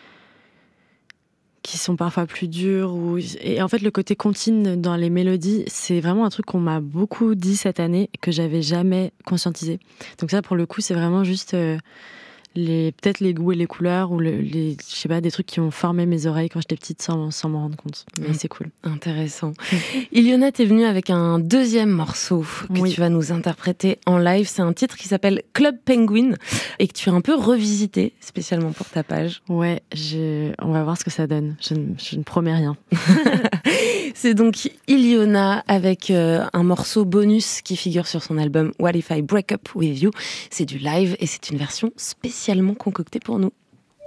qui sont parfois plus dures. Ou... Et en fait, le côté contine dans les mélodies, c'est vraiment un truc qu'on m'a beaucoup dit cette année et que j'avais jamais conscientisé. Donc ça, pour le coup, c'est vraiment juste euh, les, peut-être les goûts et les couleurs ou le, les, je sais pas, des trucs qui ont formé mes oreilles quand j'étais petite sans, sans m'en rendre compte. Mais Mm. c'est cool. Intéressant. Iliona, t'es venue avec un deuxième morceau que Oui. tu vas nous interpréter en live. C'est un titre qui s'appelle Club Penguin et que tu as un peu revisité spécialement pour ta page. Ouais, je... on va voir ce que ça donne. Je ne, je ne promets rien. C'est donc Iliona avec euh, un morceau bonus qui figure sur son album What If I Break Up With You. C'est du live et c'est une version spécialement concoctée pour nous.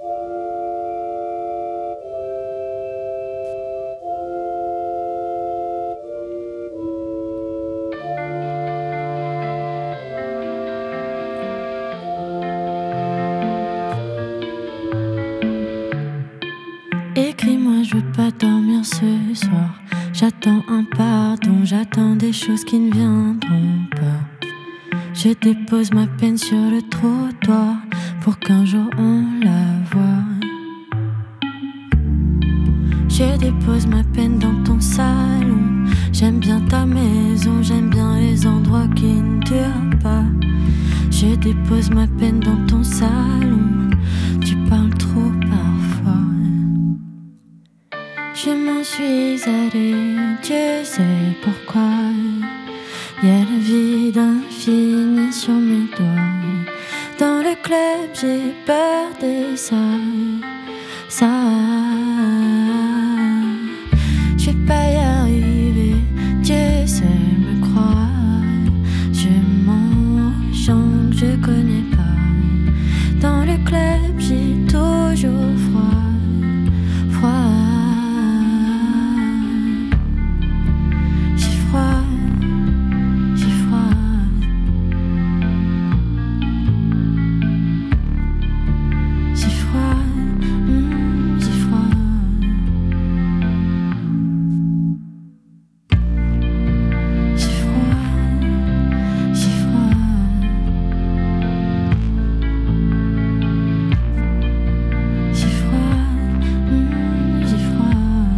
Écris-moi, je veux pas dormir ce soir. J'attends un pardon, j'attends des choses qui ne viendront pas. Je dépose ma peine sur le trottoir pour qu'un jour on la voie. Je dépose ma peine dans ton salon. J'aime bien ta maison, j'aime bien les endroits qui ne durent pas. Je dépose ma peine dans ton salon. Tu parles trop parfois. Je m'en suis allée, Dieu sait pourquoi. Y a le vide infini sur mes doigts. Dans le club, j'ai peur des salles. Ça, je vais pas y arriver, Dieu seul me croit. Je mens aux gens que je connais pas. Dans le club, j'ai toujours froid, froid. J'ai froid, j'ai froid. J'ai froid, mm, j'ai froid. J'ai froid, j'ai froid. J'ai froid, mm, j'ai froid.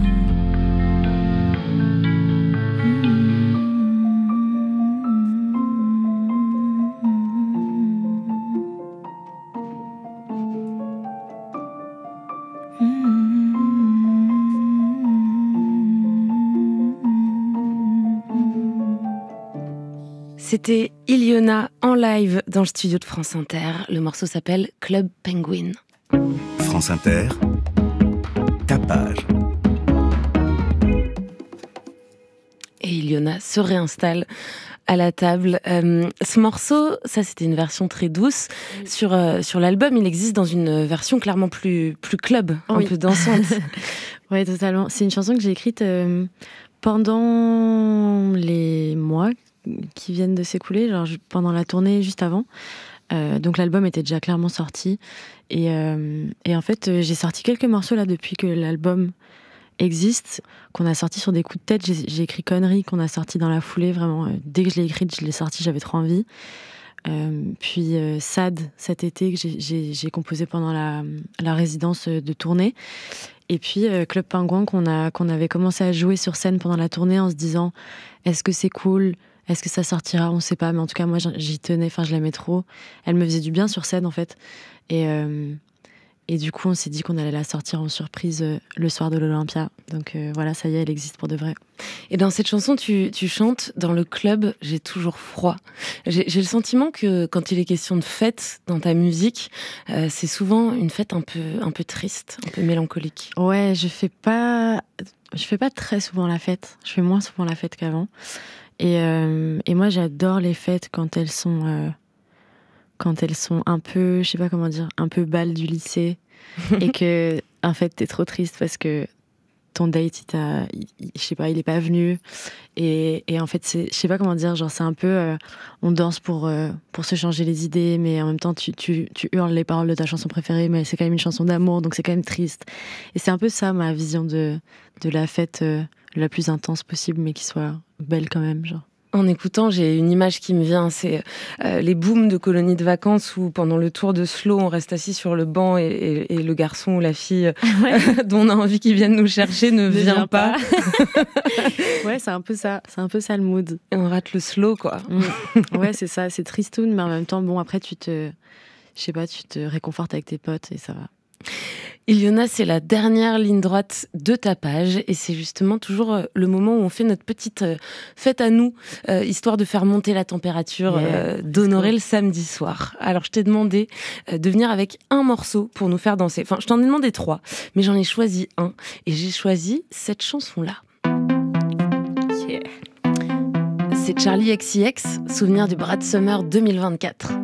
C'était Iliona en live dans le studio de France Inter. Le morceau s'appelle Club Penguin. France Inter, ta page. Et Iliona se réinstalle à la table. Euh, ce morceau, ça c'était une version très douce. Sur, euh, sur l'album, il existe dans une version clairement plus, plus club, un Oui. peu dansante. Ouais, totalement. C'est une chanson que j'ai écrite euh, pendant les mois qui viennent de s'écouler, genre pendant la tournée juste avant. Euh, donc l'album était déjà clairement sorti. Et, euh, et en fait, j'ai sorti quelques morceaux là depuis que l'album existe, qu'on a sorti sur des coups de tête. J'ai, j'ai écrit Conneries qu'on a sorti dans la foulée, vraiment. Euh, dès que je l'ai écrite, je l'ai sorti, j'avais trop envie. Euh, puis euh, Sad, cet été, que j'ai, j'ai, j'ai composé pendant la, la résidence de tournée. Et puis euh, Club Pingouin qu'on, a, qu'on avait commencé à jouer sur scène pendant la tournée en se disant est-ce que c'est cool ? Est-ce que ça sortira ? On ne sait pas, mais en tout cas, moi, j'y tenais, enfin, je l'aimais trop. Elle me faisait du bien sur scène, en fait. Et, euh, et du coup, on s'est dit qu'on allait la sortir en surprise euh, le soir de l'Olympia. Donc euh, voilà, ça y est, elle existe pour de vrai. Et dans cette chanson, tu, tu chantes « Dans le club, j'ai toujours froid ». J'ai, j'ai le sentiment que quand il est question de fête dans ta musique, euh, c'est souvent une fête un peu, un peu triste, un peu mélancolique. Ouais, je fais pas, je fais pas très souvent la fête. Je fais moins souvent la fête qu'avant. Et, euh, et moi, j'adore les fêtes quand elles sont, euh, quand elles sont un peu, je sais pas comment dire, un peu bal du lycée, et que en fait, t'es trop triste parce que ton date, il t'a, il, il, je sais pas, il est pas venu, et, et en fait, c'est, je sais pas comment dire, genre c'est un peu, euh, on danse pour euh, pour se changer les idées, mais en même temps, tu tu tu hurles les paroles de ta chanson préférée, mais c'est quand même une chanson d'amour, donc c'est quand même triste. Et c'est un peu ça ma vision de de la fête. Euh, la plus intense possible, mais qui soit belle quand même, genre. En écoutant, j'ai une image qui me vient, c'est euh, les booms de colonies de vacances où pendant le tour de slow, on reste assis sur le banc et, et, et le garçon ou la fille ouais. euh, dont on a envie qu'il vienne nous chercher ne, ne vient, vient pas. pas. Ouais, c'est un peu ça, c'est un peu ça le mood. Et on rate le slow, quoi. Mmh. Ouais, c'est ça, c'est tristoun, mais en même temps, bon, après, tu te, je sais pas, tu te réconfortes avec tes potes et ça va. Ilyona, c'est la dernière ligne droite de ta page et c'est justement toujours le moment où on fait notre petite fête à nous, euh, histoire de faire monter la température, yeah, euh, d'honorer cool. Le samedi soir. Alors je t'ai demandé euh, de venir avec un morceau pour nous faire danser. Enfin, je t'en ai demandé trois, mais j'en ai choisi un et j'ai choisi cette chanson-là. Yeah. C'est Charli X C X, souvenir du Brat Summer deux mille vingt-quatre.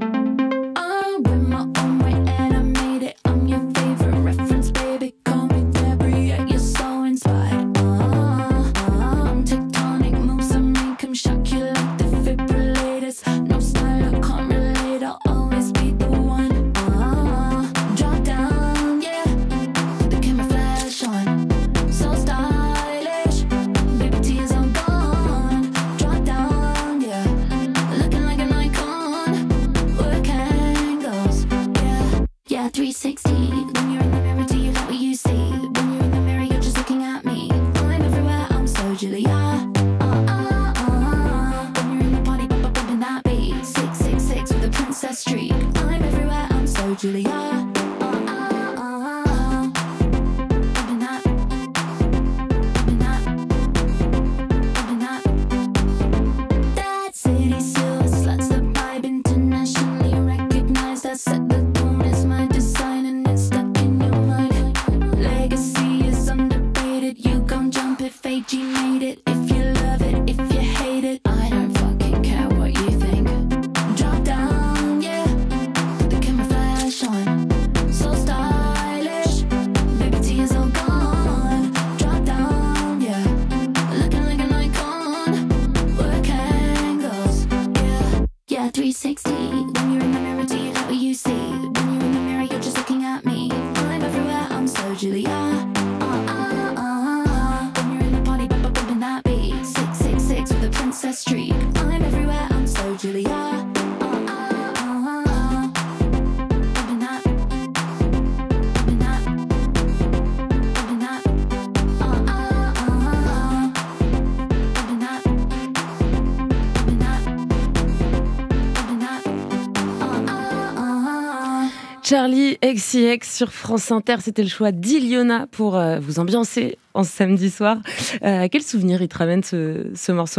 Charli X C X sur France Inter, c'était le choix d'Ilyona pour euh, vous ambiancer en ce samedi soir. Euh, quel souvenir il te ramène ce, ce morceau-là ?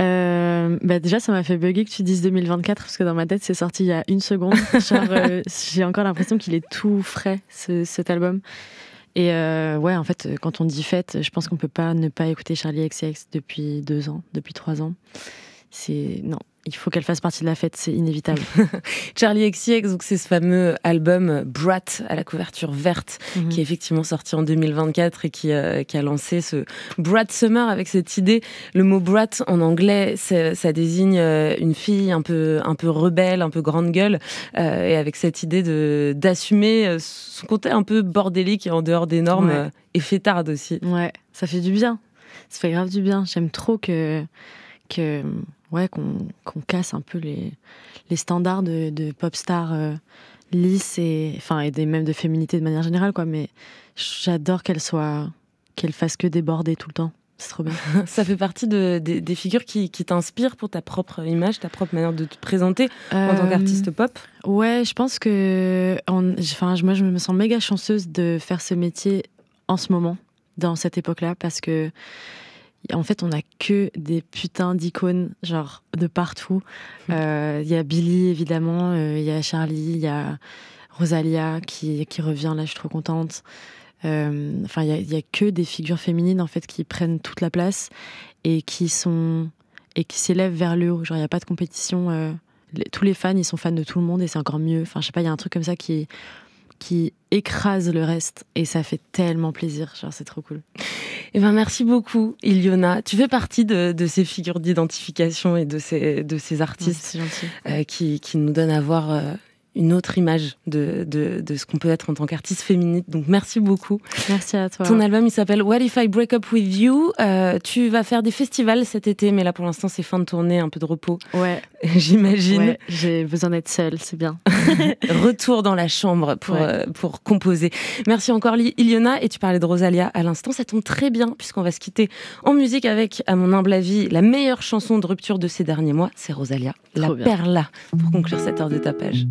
Euh, bah déjà, ça m'a fait bugger que tu dises deux mille vingt-quatre parce que dans ma tête, c'est sorti il y a une seconde. Genre, euh, j'ai encore l'impression qu'il est tout frais, ce, cet album. Et euh, ouais, en fait, quand on dit fête, je pense qu'on peut pas ne pas écouter Charli X C X depuis deux ans, depuis trois ans. C'est non. il faut qu'elle fasse partie de la fête, c'est inévitable. Charli X C X, donc c'est ce fameux album Brat à la couverture verte, mm-hmm. qui est effectivement sorti en deux mille vingt-quatre et qui, euh, qui a lancé ce Brat Summer avec cette idée. Le mot Brat en anglais, ça désigne une fille un peu, un peu rebelle, un peu grande gueule, euh, et avec cette idée de, d'assumer son côté un peu bordélique et en dehors des normes, ouais. euh, et fêtarde aussi. Ouais, ça fait du bien. Ça fait grave du bien. J'aime trop que... que... Ouais, qu'on, qu'on casse un peu les, les standards de, de pop stars euh, lisses et, enfin, et des, même de féminité de manière générale, quoi. Mais j'adore qu'elle soit, qu'elle fasse que déborder tout le temps. C'est trop bien. Ça fait partie de, de, des figures qui, qui t'inspirent pour ta propre image, ta propre manière de te présenter euh, en tant qu'artiste pop. Ouais, je pense que, en, enfin, moi, je me sens méga chanceuse de faire ce métier en ce moment, dans cette époque-là, parce que en fait, on n'a que des putains d'icônes, genre, de partout. Il euh, y a Billie, évidemment, il euh, y a Charli, il y a Rosalia qui, qui revient, là, je suis trop contente. Euh, enfin, il y, y a que des figures féminines, en fait, qui prennent toute la place et qui sont... et qui s'élèvent vers le haut. Genre, il n'y a pas de compétition. Euh, les, tous les fans, ils sont fans de tout le monde et c'est encore mieux. Enfin, je sais pas, il y a un truc comme ça qui... qui écrase le reste et ça fait tellement plaisir, genre c'est trop cool. Eh ben merci beaucoup Iliona, tu fais partie de, de ces figures d'identification et de ces, de ces artistes ouais, c'est gentil. Euh, qui, qui nous donnent à voir euh, une autre image de, de, de ce qu'on peut être en tant qu'artiste féminine. Donc merci beaucoup. Merci à toi. Ton album il s'appelle What If I Break Up With You. Euh, tu vas faire des festivals cet été, mais là pour l'instant c'est fin de tournée, un peu de repos. Ouais. J'imagine. Ouais, j'ai besoin d'être seule, c'est bien. Retour dans la chambre pour, ouais. euh, pour composer. Merci encore Iliona. Et tu parlais de Rosalia à l'instant, ça tombe très bien puisqu'on va se quitter en musique avec, à mon humble avis, la meilleure chanson de rupture de ces derniers mois, c'est Rosalia, La Perla, pour conclure cette heure de tapage.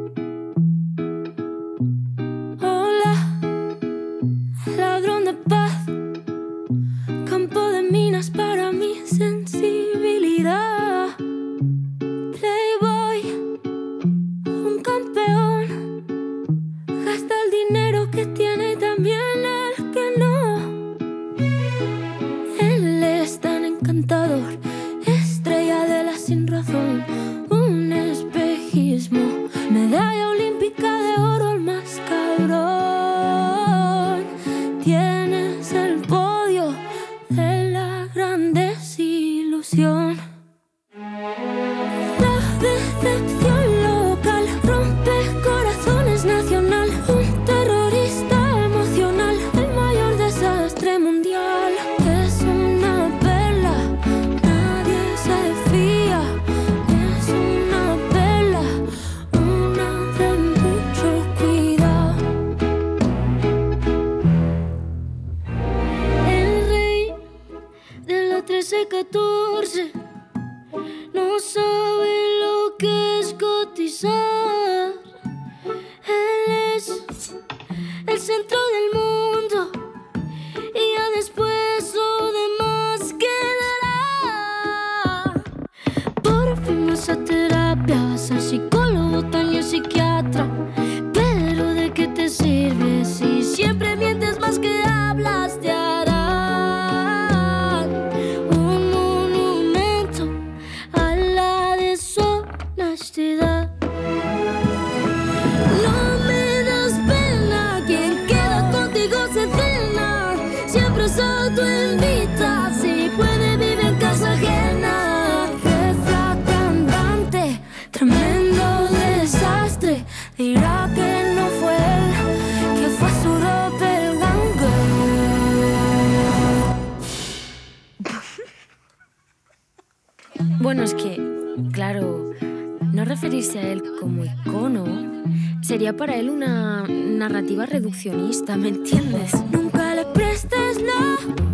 Para mi sensibilidad, Playboy, un campeón, gasta el dinero que tiene y también el que no. Él es tan encantador, estrella de la sin razón, un espejismo, medalla olímpica de oro, el más cabrón. Tienes el podio de la gran desilusión. La decepción local rompe corazones nacional. Un terrorista emocional, el mayor desastre mundial. Es una perla, nadie se fía. Es una perla, una de mucho cuidado. El rey de la trece catorce no sabe lo que es cotizar. Él es el centro del mundo y ya después lo demás quedará. Por fin vas a terapia, vas al psicólogo, también psiquiatra. Pero ¿de qué te sirve si siempre mientes más que hablas? Te harán un monumento a la deshonestidad. No me das pena, quien queda contigo se cena. Siempre se autoinvita, si puede vive en casa ajena. Jefa cantante, tremendo desastre. Dirá que no fue él, que fue su doppelganger. Bueno, es que, claro, no referirse a él como icono sería para él una narrativa reduccionista, ¿me entiendes? Nunca le prestes la